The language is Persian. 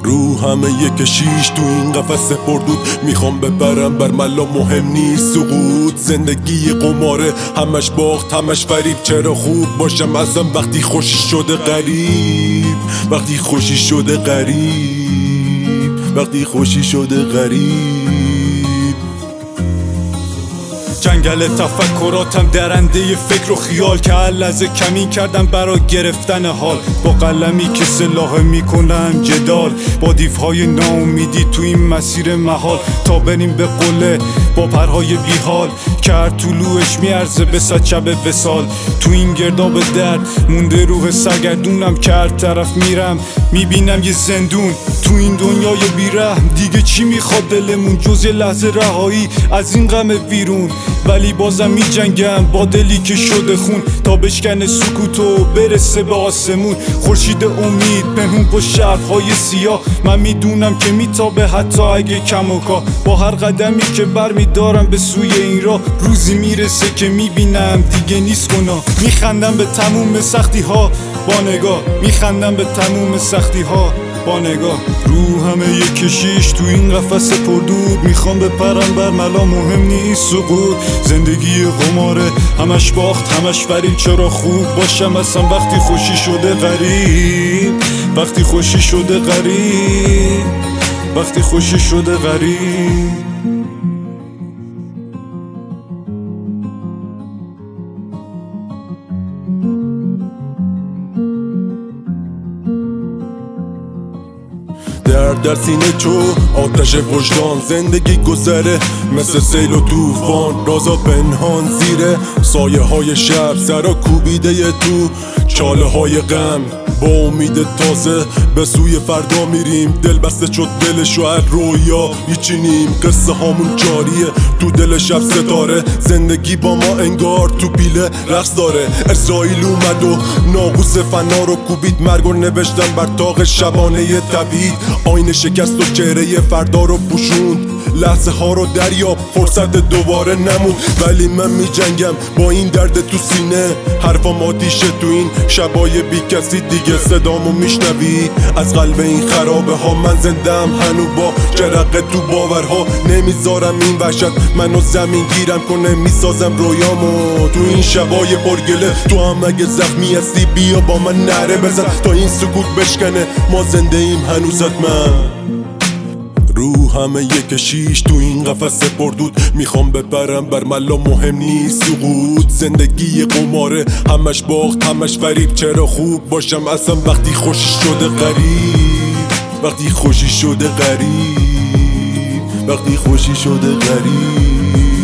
رو همه یک شیش تو این قفس پردود، میخوام ببرم بر ملا مهم نیست سقوط. زندگی قماره، همش باخت همش فریب، چرا خوب باشم اصلا وقتی خوشی شده غریب، وقتی خوشی شده غریب، وقتی خوشی شده غریب. جنگل تفکراتم درنده فکر و خیال که هر لحظه کمین کردم برای گرفتن حال. با قلمی که سلاح میکنن جدال با دیوهای ناامیدی تو این مسیر محال، تا بریم به قله با پرهای بیحال که هر طلوعش میارزه به 100 شب وصال. تو این گرداب درد مونده روح سرگردونم که هر طرف میرم میبینم یه زندون. تو این دنیای بیرحم دیگه چی میخواد دلمون جز یه لحظه رهایی از این غم ویرون. ولی بازم می جنگم با دلی که شده خون تا بشکنه سکوت و برسه به آسمون. خورشید امید پنهون پشت شرق‌های سیاه، من میدونم که میتابه حتی اگه کم و کاه. با هر قدمی که برمیدارم به سوی این راه، روزی میرسه که میبینم دیگه نیست گناه. میخندم به تموم سختی ها با نگاه، میخندم به تموم سختی ها با نگاه. رو همه یک شیش تو این قفس پردود، میخوام بپرم بر ملا مهم نیست سقوط. زندگی قماره، همش باخت همش فریب، چرا خوب باشم اصلا وقتی خوشی شده غریب، وقتی خوشی شده غریب، وقتی خوشی شده غریب. درد در سینه چو آتش وجدان، زندگی گذره مثل سیل و طوفان، رازا پنهان زیر سایه های شب، سرا کوبیده تو چاله های غم. با امید تازه به سوی فردا میریم، دل بسته شد دلشو هر رویا میچینیم. قصه هامون جاریه تو دل شب ستاره، زندگی با ما انگار تو بیله رقص داره. اسرائیل اومد و ناقوس فنا رو کوبید، مرگ رو نوشتن بر طاق شبانه تبید. آینه شکست و چهره فردا رو پوشوند، لحظه ها رو دریاب فرصت دوباره نمون. ولی من می جنگم با این درد تو سینه، حرفام آتیشه تو این شبای بی کسی دیگه. صدامو میشنوی از قلب این خرابه ها، من زندم هنو با جرقه تو باورها. نمیذارم این وحشت منو زمین گیرم کنه، میسازم رویامو تو این شبای پرگله. تو هم اگه زخمی هستی بیا با من نره بزن تا این سکوت بشکنه، ما زنده ایم هنوز حتما. رو همه یک شیش تو این قفس پردود، میخوام بپرم بر ملا مهم نیست سقوط. زندگی قماره، همش باخت همش فریب، چرا خوب باشم اصلا وقتی خوشی شده غریب، وقتی خوشی شده غریب، وقتی خوشی شده غریب.